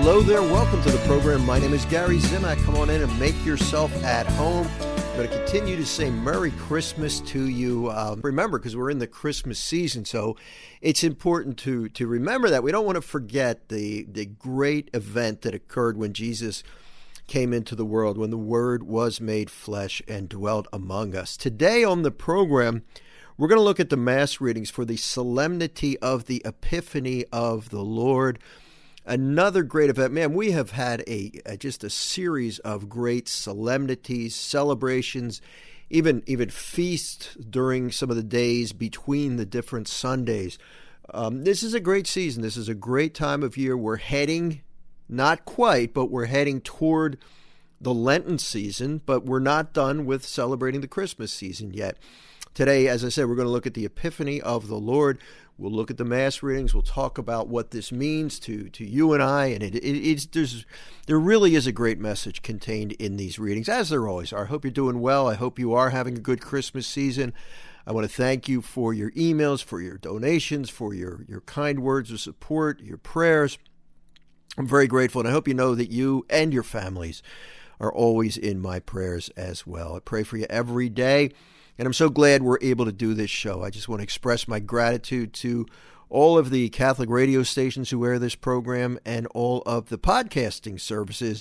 Hello there. Welcome to the program. My name is Gary Zimak. Come on in and make yourself at home. I'm going to continue to say Merry Christmas to you. Remember, because we're in the Christmas season, so it's important to remember that. We don't want to forget the great event that occurred when Jesus came into the world, when the Word was made flesh and dwelt among us. Today on the program, we're going to look at the Mass readings for the Solemnity of the Epiphany of the Lord. Another great event. Man, we have had just a series of great solemnities, celebrations, even feasts during some of the days between the different Sundays. This is a great season. This is a great time of year. We're heading, not quite, but we're heading toward the Lenten season, but we're not done with celebrating the Christmas season yet. Today, as I said, we're going to look at the Epiphany of the Lord. We'll look at the Mass readings. We'll talk about what this means to you and I. And there really is a great message contained in these readings, as there always are. I hope you're doing well. I hope you are having a good Christmas season. I want to thank you for your emails, for your donations, for your kind words of support, your prayers. I'm very grateful, and I hope you know that you and your families are always in my prayers as well. I pray for you every day. And I'm so glad we're able to do this show. I just want to express my gratitude to all of the Catholic radio stations who air this program and all of the podcasting services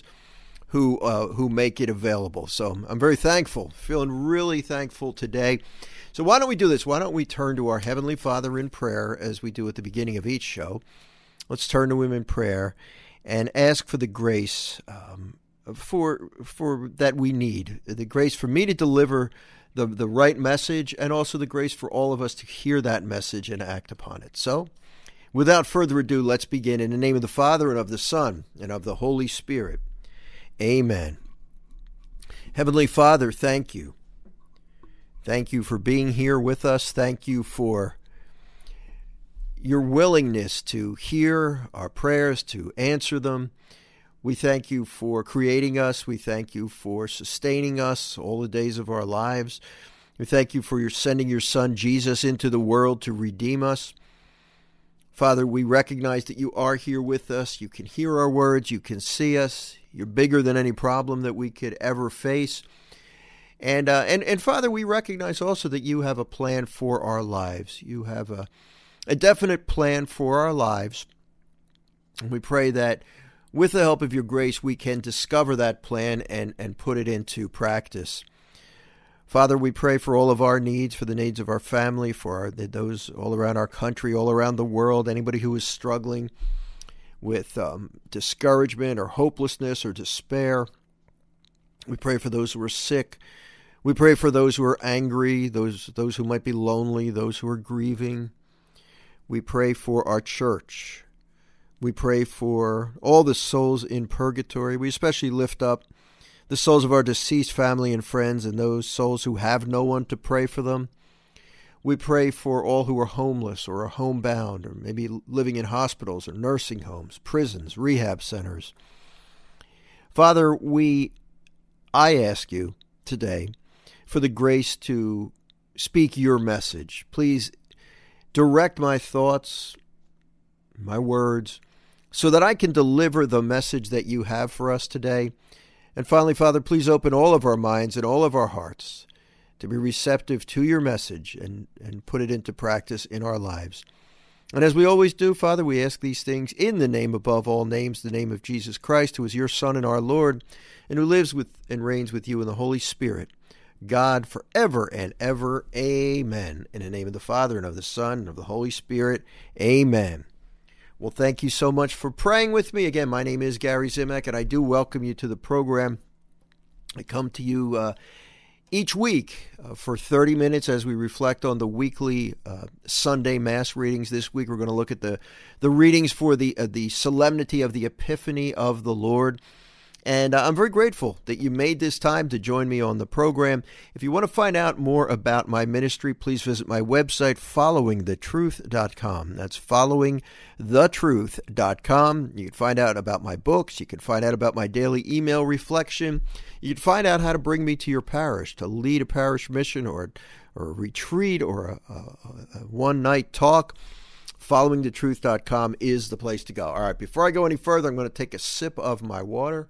who make it available. So I'm very thankful, feeling really thankful today. So why don't we do this? Why don't we turn to our Heavenly Father in prayer as we do at the beginning of each show? Let's turn to Him in prayer and ask for the grace for that we need, the grace for me to deliver the right message, and also the grace for all of us to hear that message and act upon it. So, without further ado, let's begin in the name of the Father, and of the Son, and of the Holy Spirit. Amen. Heavenly Father, thank you. Thank you for being here with us. Thank you for your willingness to hear our prayers, to answer them. We thank you for creating us. We thank you for sustaining us all the days of our lives. We thank you for your sending your Son, Jesus, into the world to redeem us. Father, we recognize that you are here with us. You can hear our words. You can see us. You're bigger than any problem that we could ever face. And Father, we recognize also that you have a plan for our lives. You have a definite plan for our lives. And we pray that with the help of your grace, we can discover that plan and put it into practice. Father, we pray for all of our needs, for the needs of our family, for those all around our country, all around the world, anybody who is struggling with discouragement or hopelessness or despair. We pray for those who are sick. We pray for those who are angry, those who might be lonely, those who are grieving. We pray for our church. We pray for all the souls in purgatory. We especially lift up the souls of our deceased family and friends and those souls who have no one to pray for them. We pray for all who are homeless or are homebound or maybe living in hospitals or nursing homes, prisons, rehab centers. Father, I ask you today for the grace to speak your message. Please direct my thoughts, my words, so that I can deliver the message that you have for us today. And finally, Father, please open all of our minds and all of our hearts to be receptive to your message and put it into practice in our lives. And as we always do, Father, we ask these things in the name above all names, the name of Jesus Christ, who is your Son and our Lord, and who lives with and reigns with you in the Holy Spirit, God, forever and ever. Amen. In the name of the Father, and of the Son, and of the Holy Spirit. Amen. Well, thank you so much for praying with me. Again, my name is Gary Zimak, and I do welcome you to the program. I come to you each week for 30 minutes as we reflect on the weekly Sunday Mass readings. This week, we're going to look at the readings for the Solemnity of the Epiphany of the Lord. And I'm very grateful that you made this time to join me on the program. If you want to find out more about my ministry, please visit my website, followingthetruth.com. That's followingthetruth.com. You can find out about my books. You can find out about my daily email reflection. You can find out how to bring me to your parish, to lead a parish mission or a retreat or a one-night talk. followingthetruth.com is the place to go. All right, before I go any further, I'm going to take a sip of my water.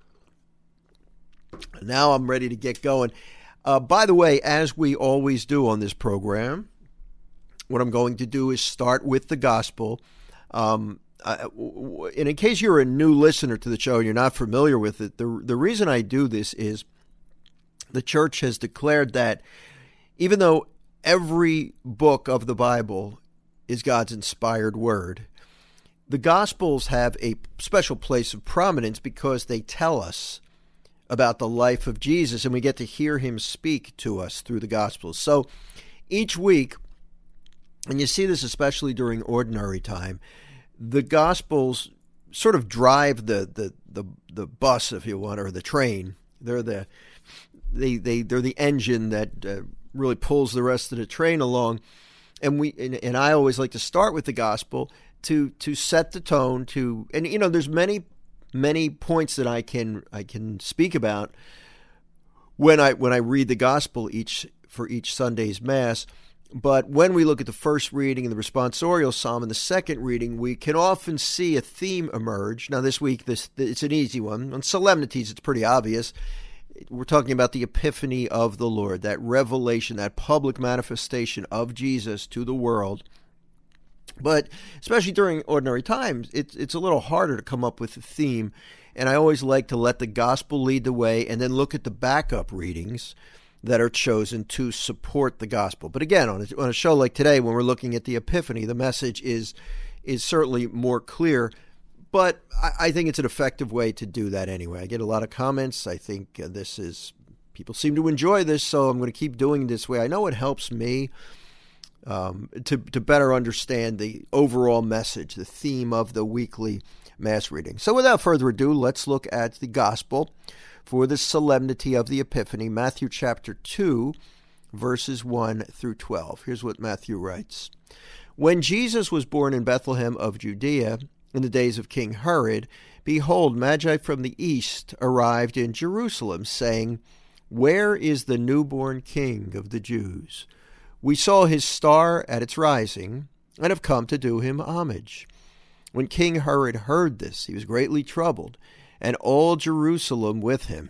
Now I'm ready to get going. By the way, as we always do on this program, what I'm going to do is start with the gospel. And in case you're a new listener to the show and you're not familiar with it, the reason I do this is the church has declared that even though every book of the Bible is God's inspired word, the Gospels have a special place of prominence because they tell us about the life of Jesus, and we get to hear him speak to us through the Gospels. So each week, and you see this especially during ordinary time, the Gospels sort of drive the bus, if you want, or the train. They're the engine that really pulls the rest of the train along. And I always like to start with the Gospel to set the tone. There's many points that I can speak about when I read the Gospel for each Sunday's Mass. But when we look at the first reading and the responsorial psalm and the second reading, we can often see a theme emerge. Now this week, it's an easy one. On solemnities, it's pretty obvious. We're talking about the epiphany of the Lord, that revelation, that public manifestation of Jesus to the world. But especially during ordinary times, it's a little harder to come up with a theme. And I always like to let the gospel lead the way and then look at the backup readings that are chosen to support the gospel. But again, on a show like today, when we're looking at the Epiphany, the message is certainly more clear. But I think it's an effective way to do that anyway. I get a lot of comments. I think people seem to enjoy this, so I'm going to keep doing it this way. I know it helps me to better understand the overall message, the theme of the weekly Mass reading. So without further ado, let's look at the Gospel for the Solemnity of the Epiphany, Matthew chapter 2, verses 1 through 12. Here's what Matthew writes. When Jesus was born in Bethlehem of Judea, in the days of King Herod, behold, Magi from the east arrived in Jerusalem, saying, Where is the newborn King of the Jews? We saw his star at its rising, and have come to do him homage. When King Herod heard this, he was greatly troubled, and all Jerusalem with him.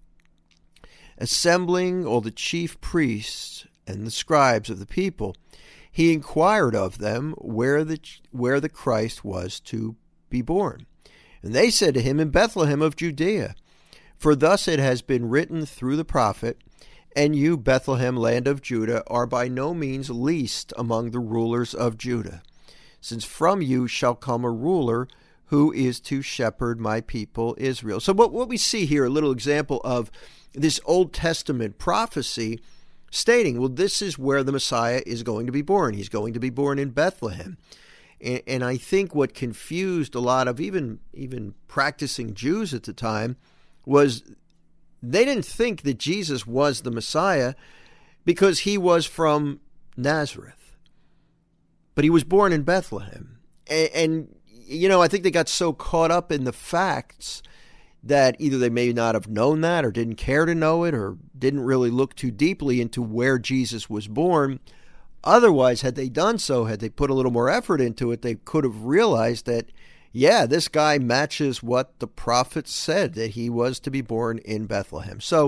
Assembling all the chief priests and the scribes of the people, he inquired of them where the Christ was to be born. And they said to him, In Bethlehem of Judea. For thus it has been written through the prophet, And you, Bethlehem, land of Judah, are by no means least among the rulers of Judah, since from you shall come a ruler who is to shepherd my people Israel. So what we see here, a little example of this Old Testament prophecy stating, well, this is where the Messiah is going to be born. He's going to be born in Bethlehem. And I think what confused a lot of even practicing Jews at the time was they didn't think that Jesus was the Messiah because he was from Nazareth. But he was born in Bethlehem. And I think they got so caught up in the facts that either they may not have known that or didn't care to know it or didn't really look too deeply into where Jesus was born. Otherwise, had they done so, had they put a little more effort into it, they could have realized that, yeah, this guy matches what the prophets said, that he was to be born in Bethlehem. So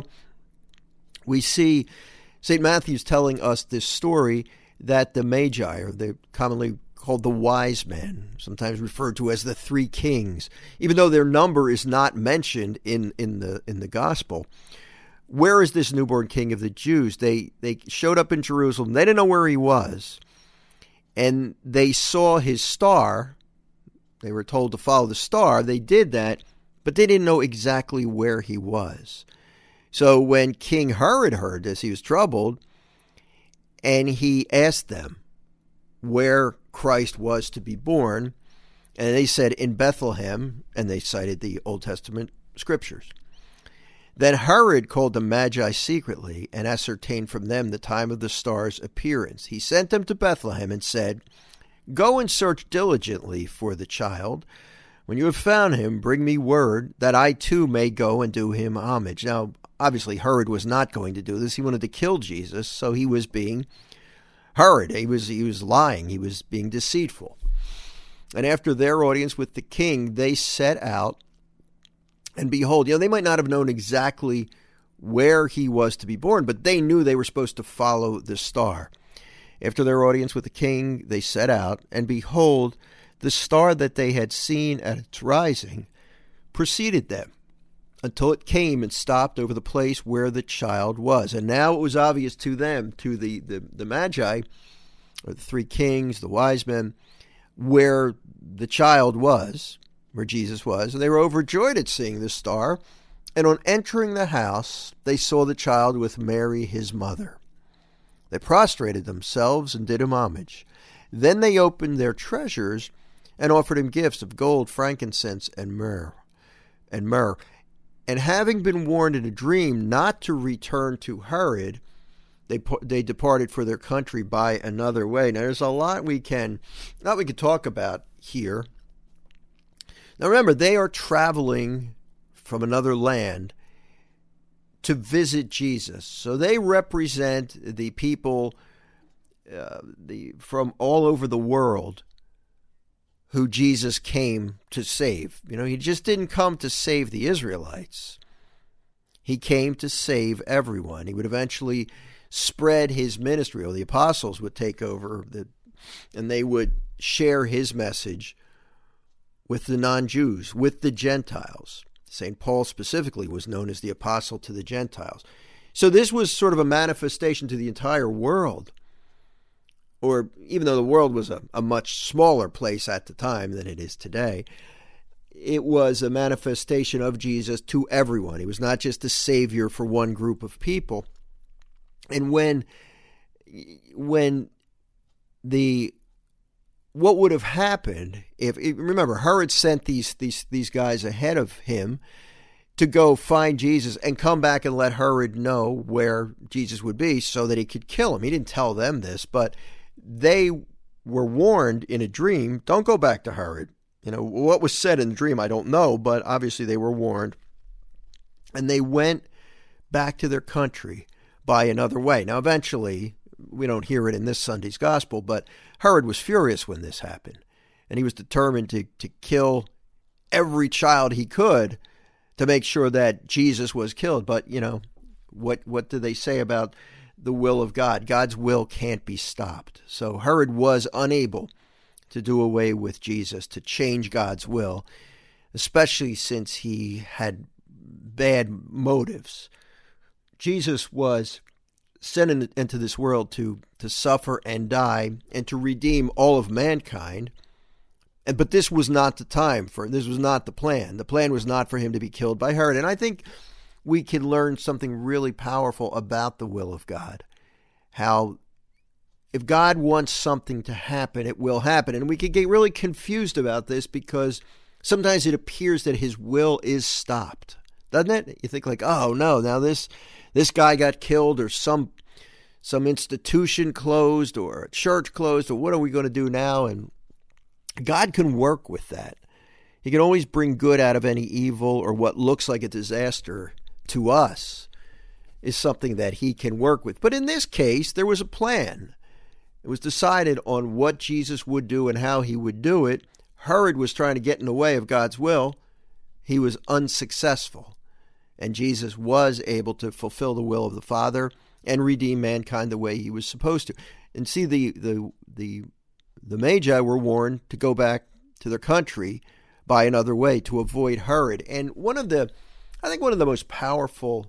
we see St. Matthew's telling us this story that the Magi, or they're commonly called the wise men, sometimes referred to as the three kings, even though their number is not mentioned in the gospel. Where is this newborn King of the Jews? They showed up in Jerusalem. They didn't know where he was. And they saw his star. They were told to follow the star. They did that, but they didn't know exactly where he was. So when King Herod heard this, he was troubled, and he asked them where Christ was to be born. And they said, in Bethlehem, and they cited the Old Testament scriptures. Then Herod called the Magi secretly and ascertained from them the time of the star's appearance. He sent them to Bethlehem and said, Go and search diligently for the child. When you have found him, bring me word that I too may go and do him homage. Now, obviously, Herod was not going to do this. He wanted to kill Jesus, so he was being Herod, he was lying. He was being deceitful. And after their audience with the king, they set out, and behold, they might not have known exactly where he was to be born, but they knew they were supposed to follow the star. After their audience with the king, they set out, and behold, the star that they had seen at its rising preceded them until it came and stopped over the place where the child was. And now it was obvious to them, to the Magi, or the three kings, the wise men, where the child was, where Jesus was. And they were overjoyed at seeing the star. And on entering the house, they saw the child with Mary, his mother. They prostrated themselves and did him homage. Then they opened their treasures and offered him gifts of gold, frankincense, and myrrh. And having been warned in a dream not to return to Herod, they departed for their country by another way. Now, there's a lot we could talk about here. Now, remember, they are traveling from another land to visit Jesus. So they represent the people from all over the world who Jesus came to save. He just didn't come to save the Israelites. He came to save everyone. He would eventually spread his ministry, or the apostles would take over, and they would share his message with the non-Jews, with the Gentiles. St. Paul specifically was known as the apostle to the Gentiles. So this was sort of a manifestation to the entire world. Or even though the world was a much smaller place at the time than it is today, it was a manifestation of Jesus to everyone. He was not just a savior for one group of people. And what would have happened if, remember, Herod sent these guys ahead of him to go find Jesus and come back and let Herod know where Jesus would be so that he could kill him. He didn't tell them this, but they were warned in a dream, don't go back to Herod. What was said in the dream, I don't know, but obviously they were warned. And they went back to their country by another way. Now, eventually, we don't hear it in this Sunday's gospel, but Herod was furious when this happened, and he was determined to kill every child he could to make sure that Jesus was killed. But, what do they say about the will of God? God's will can't be stopped. So Herod was unable to do away with Jesus, to change God's will, especially since he had bad motives. Jesus was sent into this world to suffer and die and to redeem all of mankind. But this was not the time this was not the plan. The plan was not for him to be killed by Herod. And I think we can learn something really powerful about the will of God. How if God wants something to happen, it will happen. And we could get really confused about this because sometimes it appears that his will is stopped. Doesn't it? You think like, oh no, now this guy got killed, or some institution closed, or a church closed, or what are we going to do now? And God can work with that. He can always bring good out of any evil, or what looks like a disaster to us is something that he can work with. But in this case, there was a plan. It was decided on what Jesus would do and how he would do it. Herod was trying to get in the way of God's will. He was unsuccessful. And Jesus was able to fulfill the will of the Father and redeem mankind the way he was supposed to. And see, the Magi were warned to go back to their country by another way to avoid Herod. And one of the most powerful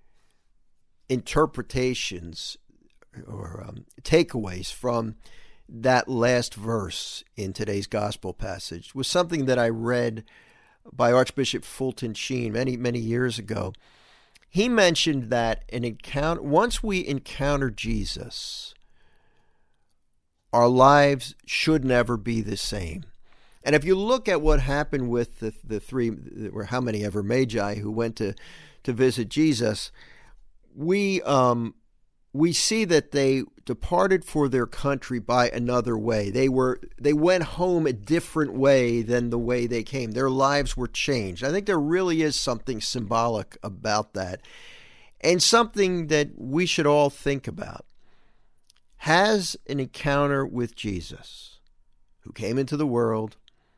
interpretations or takeaways from that last verse in today's gospel passage was something that I read by Archbishop Fulton Sheen many years ago. He mentioned that once we encounter Jesus, our lives should never be the same. And if you look at what happened with the three, or how many ever Magi who went to visit Jesus, we see that they departed for their country by another way. They went home a different way than the way they came. Their lives were changed. I think there really is something symbolic about that, and something that we should all think about. has an encounter with Jesus, who came into the world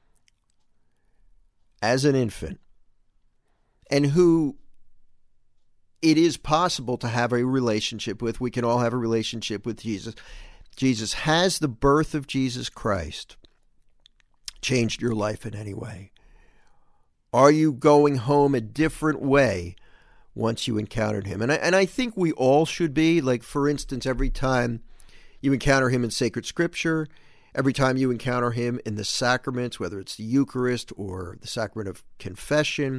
as an infant, and who it is possible to have a relationship with. We can all have a relationship with Jesus. Jesus, has the birth of Jesus Christ changed your life in any way? Are you going home a different way once you encountered him? And I think we all should be. Like, for instance, every time you encounter him in sacred scripture, every time you encounter him in the sacraments, whether it's the Eucharist or the sacrament of confession,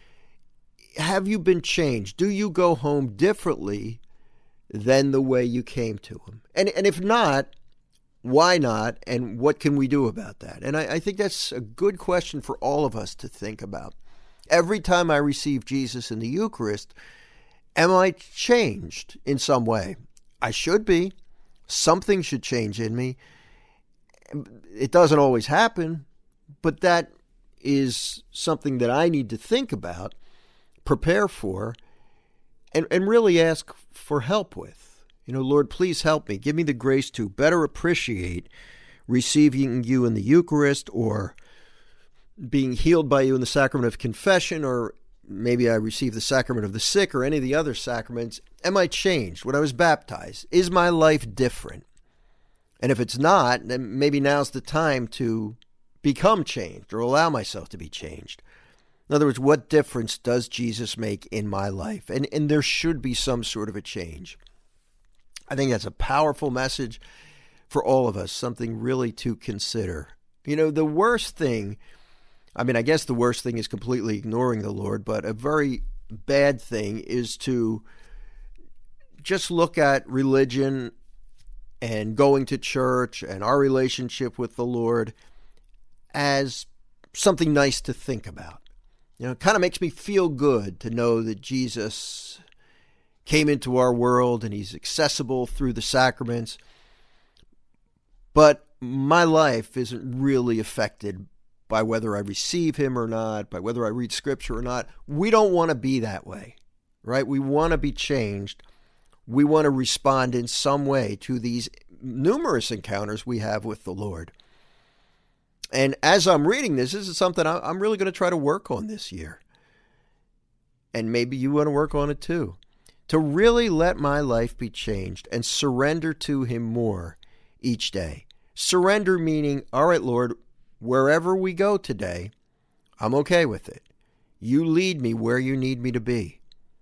have you been changed? Do you go home differently than the way you came to him? And if not, why not? And what can we do about that? And I think that's a good question for all of us to think about. Every time I receive Jesus in the Eucharist, am I changed in some way? I should be. Something should change in me. It doesn't always happen, but that is something that I need to think about, prepare for, and really ask for help with. Lord, please help me. Give me the grace to better appreciate receiving you in the Eucharist, or being healed by you in the sacrament of confession, or maybe I receive the sacrament of the sick, or any of the other sacraments. Am I changed when I was baptized? Is my life different? And if it's not, then maybe now's the time to become changed, or allow myself to be changed. In other words, what difference does Jesus make in my life? And there should be some sort of a change. I think that's a powerful message for all of us, something really to consider. The worst thing, I guess the worst thing is completely ignoring the Lord, but a very bad thing is to just look at religion and going to church and our relationship with the Lord as something nice to think about. It kind of makes me feel good to know that Jesus came into our world and he's accessible through the sacraments. But my life isn't really affected by whether I receive him or not, by whether I read scripture or not. We don't want to be that way, right? We want to be changed. We want to respond in some way to these numerous encounters we have with the Lord. And as I'm reading this is something I'm really going to try to work on this year. And maybe you want to work on it too. To really let my life be changed and surrender to him more each day. Surrender meaning, all right, Lord, wherever we go today, I'm okay with it. You lead me where you need me to be.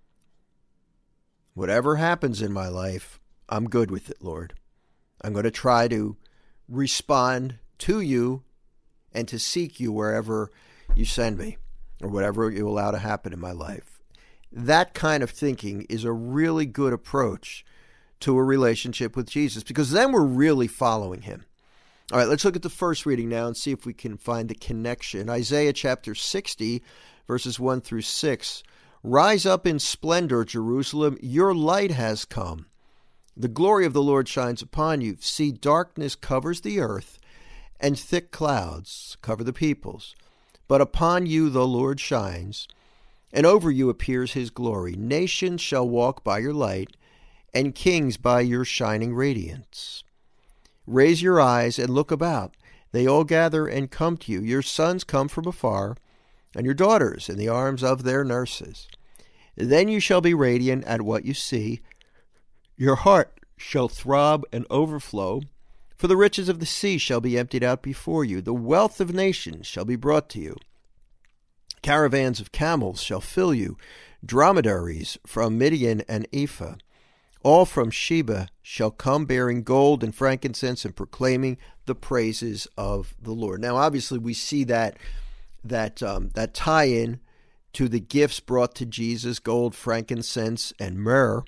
Whatever happens in my life, I'm good with it, Lord. I'm going to try to respond to you and to seek you wherever you send me, or whatever you allow to happen in my life. That kind of thinking is a really good approach to a relationship with Jesus, because then we're really following him. All right, let's look at the first reading now and see if we can find the connection. Isaiah chapter 60, verses 1 through 6. Rise up in splendor, Jerusalem, your light has come. The glory of the Lord shines upon you. See, darkness covers the earth, and thick clouds cover the peoples. But upon you the Lord shines, and over you appears his glory. Nations shall walk by your light, and kings by your shining radiance. Raise your eyes and look about. They all gather and come to you. Your sons come from afar, and your daughters in the arms of their nurses. Then you shall be radiant at what you see. Your heart shall throb and overflow, for the riches of the sea shall be emptied out before you. The wealth of nations shall be brought to you. Caravans of camels shall fill you, dromedaries from Midian and Ephah. All from Sheba shall come bearing gold and frankincense and proclaiming the praises of the Lord. Now, obviously, we see that tie-in to the gifts brought to Jesus, gold, frankincense, and myrrh,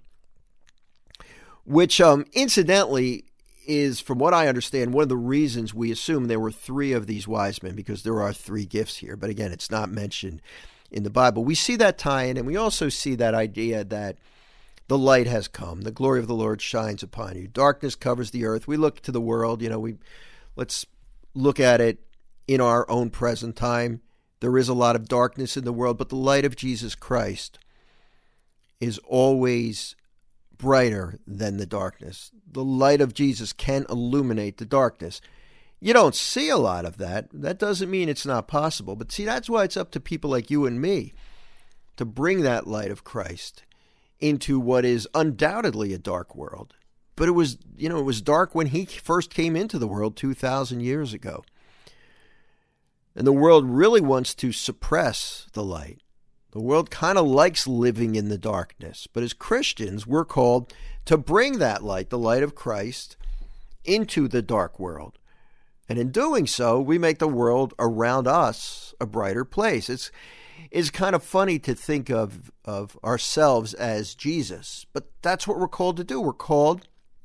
which incidentally is, from what I understand, one of the reasons we assume there were three of these wise men, because there are three gifts here. But again, it's not mentioned in the Bible. We see that tie-in, and we also see that idea that the light has come. The glory of the Lord shines upon you. Darkness covers the earth. We look to the world, let's look at it in our own present time. There is a lot of darkness in the world, but the light of Jesus Christ is always brighter than the darkness. The light of Jesus can illuminate the darkness. You don't see a lot of that. That doesn't mean it's not possible. But see, that's why it's up to people like you and me to bring that light of Christ into what is undoubtedly a dark world. But it was dark when he first came into the world 2,000 years ago. And the world really wants to suppress the light. The world kind of likes living in the darkness. But as Christians, we're called to bring that light, the light of Christ, into the dark world. And in doing so, we make the world around us a brighter place. It's kind of funny to think of ourselves as Jesus, but that's what we're called to do. We're called,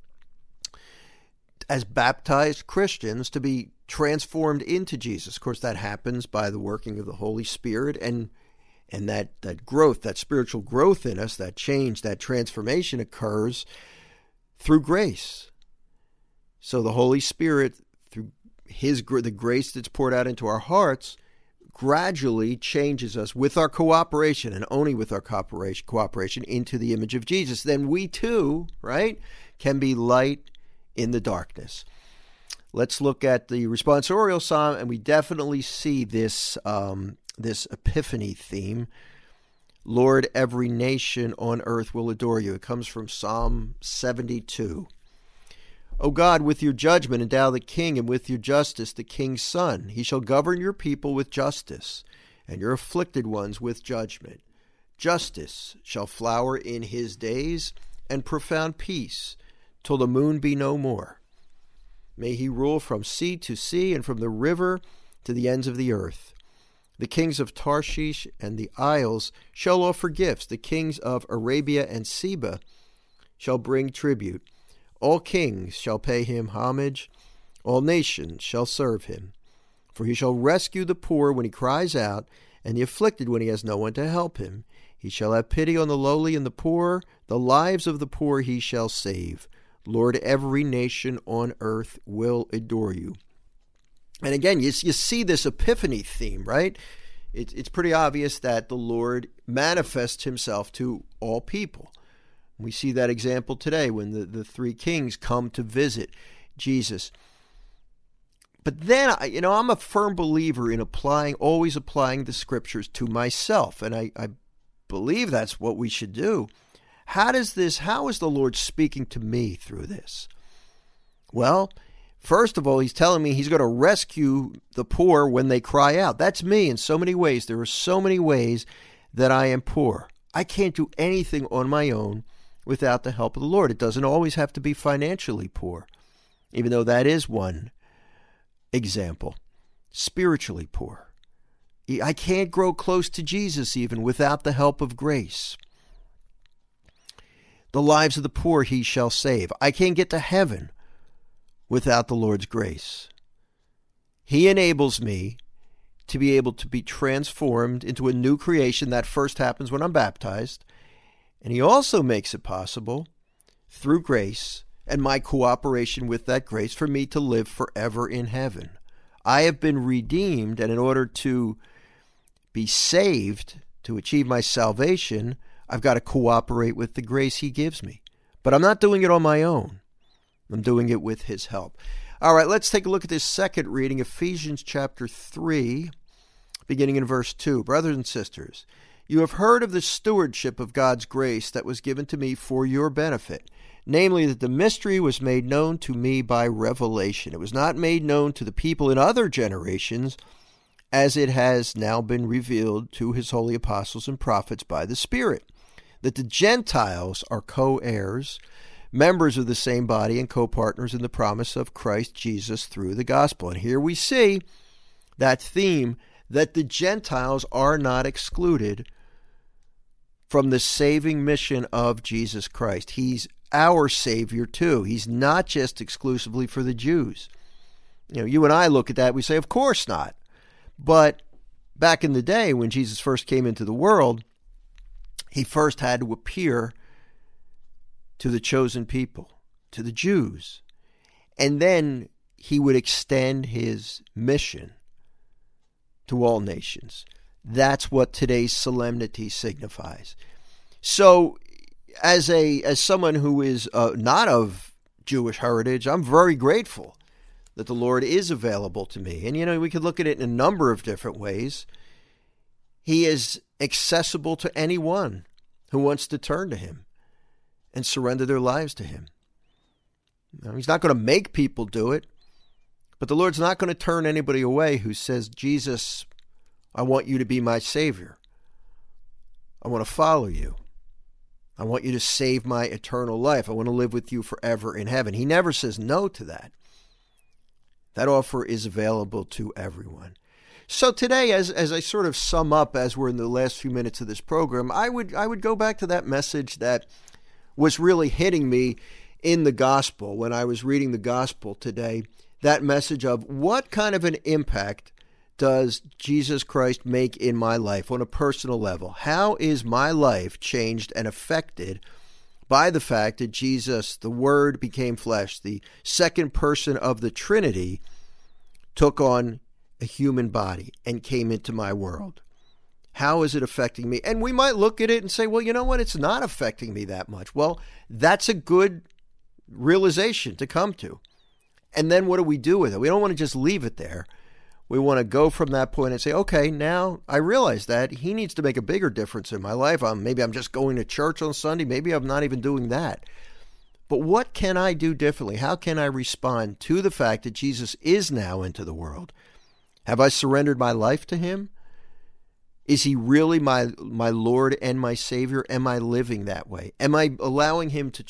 as baptized Christians, to be transformed into Jesus. Of course, that happens by the working of the Holy Spirit, and that growth, that spiritual growth in us, that change, that transformation occurs through grace. So the Holy Spirit, through the grace that's poured out into our hearts, gradually changes us with our cooperation, and only with our cooperation into the image of Jesus. Then we too, right, can be light in the darkness. Let's look at the responsorial psalm, and we definitely see this epiphany theme. Lord, every nation on earth will adore you. It comes from Psalm 72. O God, with your judgment endow the king, and with your justice the king's son. He shall govern your people with justice, and your afflicted ones with judgment. Justice shall flower in his days, and profound peace, till the moon be no more. May he rule from sea to sea, and from the river to the ends of the earth. The kings of Tarshish and the isles shall offer gifts. The kings of Arabia and Seba shall bring tribute. All kings shall pay him homage, all nations shall serve him. For he shall rescue the poor when he cries out, and the afflicted when he has no one to help him. He shall have pity on the lowly and the poor, the lives of the poor he shall save. Lord, every nation on earth will adore you. And again, you see this epiphany theme, right? It's pretty obvious that the Lord manifests himself to all people. We see that example today when the three kings come to visit Jesus. But then, I'm a firm believer in always applying the scriptures to myself. And I believe that's what we should do. How is the Lord speaking to me through this? Well, first of all, he's telling me he's going to rescue the poor when they cry out. That's me in so many ways. There are so many ways that I am poor. I can't do anything on my own without the help of the Lord. It doesn't always have to be financially poor, even though that is one example. Spiritually poor. I can't grow close to Jesus even without the help of grace. The lives of the poor he shall save. I can't get to heaven without the Lord's grace. He enables me to be able to be transformed into a new creation. That first happens when I'm baptized. And he also makes it possible, through grace and my cooperation with that grace, for me to live forever in heaven. I have been redeemed, and in order to be saved, to achieve my salvation, I've got to cooperate with the grace he gives me. But I'm not doing it on my own. I'm doing it with his help. All right, let's take a look at this second reading, Ephesians chapter 3, beginning in verse 2. Brothers and sisters, you have heard of the stewardship of God's grace that was given to me for your benefit, namely that the mystery was made known to me by revelation. It was not made known to the people in other generations, as it has now been revealed to his holy apostles and prophets by the Spirit, that the Gentiles are co-heirs, members of the same body, and co-partners in the promise of Christ Jesus through the gospel. And here we see that theme, that the Gentiles are not excluded from the saving mission of Jesus Christ. He's our Savior too. He's not just exclusively for the Jews. You and I look at that, we say, of course not. But back in the day when Jesus first came into the world, he first had to appear to the chosen people, to the Jews. And then he would extend his mission to all nations. That's what today's solemnity signifies. So as someone who is not of Jewish heritage, I'm very grateful that the Lord is available to me. And, we could look at it in a number of different ways. He is accessible to anyone who wants to turn to him and surrender their lives to him. Now, he's not going to make people do it, but the Lord's not going to turn anybody away who says, Jesus, I want you to be my Savior. I want to follow you. I want you to save my eternal life. I want to live with you forever in heaven. He never says no to that. That offer is available to everyone. So today, as I sort of sum up, as we're in the last few minutes of this program, I would go back to that message that was really hitting me in the gospel when I was reading the gospel today. That message of what kind of an impact does Jesus Christ make in my life on a personal level? How is my life changed and affected by the fact that Jesus, the Word, became flesh, the second person of the Trinity, took on a human body and came into my world? How is it affecting me? And we might look at it and say, well, you know what? It's not affecting me that much. Well, that's a good realization to come to. And then what do we do with it? We don't want to just leave it there. We want to go from that point and say, okay, now I realize that he needs to make a bigger difference in my life. Maybe I'm just going to church on Sunday. Maybe I'm not even doing that. But what can I do differently? How can I respond to the fact that Jesus is now into the world? Have I surrendered my life to him? Is he really my Lord and my Savior? Am I living that way? Am I allowing him to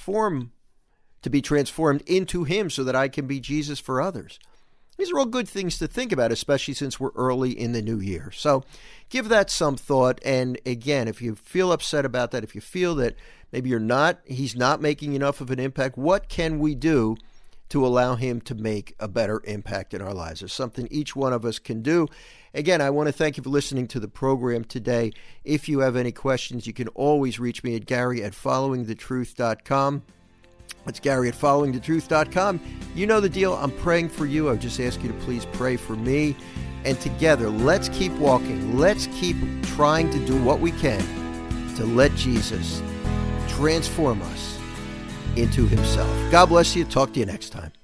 be transformed into him so that I can be Jesus for others? These are all good things to think about, especially since we're early in the new year. So give that some thought. And again, if you feel upset about that, if you feel that maybe he's not making enough of an impact, what can we do to allow him to make a better impact in our lives? There's something each one of us can do. Again, I want to thank you for listening to the program today. If you have any questions, you can always reach me at Gary@followingthetruth.com. That's Gary@followingthetruth.com. You know the deal. I'm praying for you. I would just ask you to please pray for me. And together, let's keep walking. Let's keep trying to do what we can to let Jesus transform us into himself. God bless you. Talk to you next time.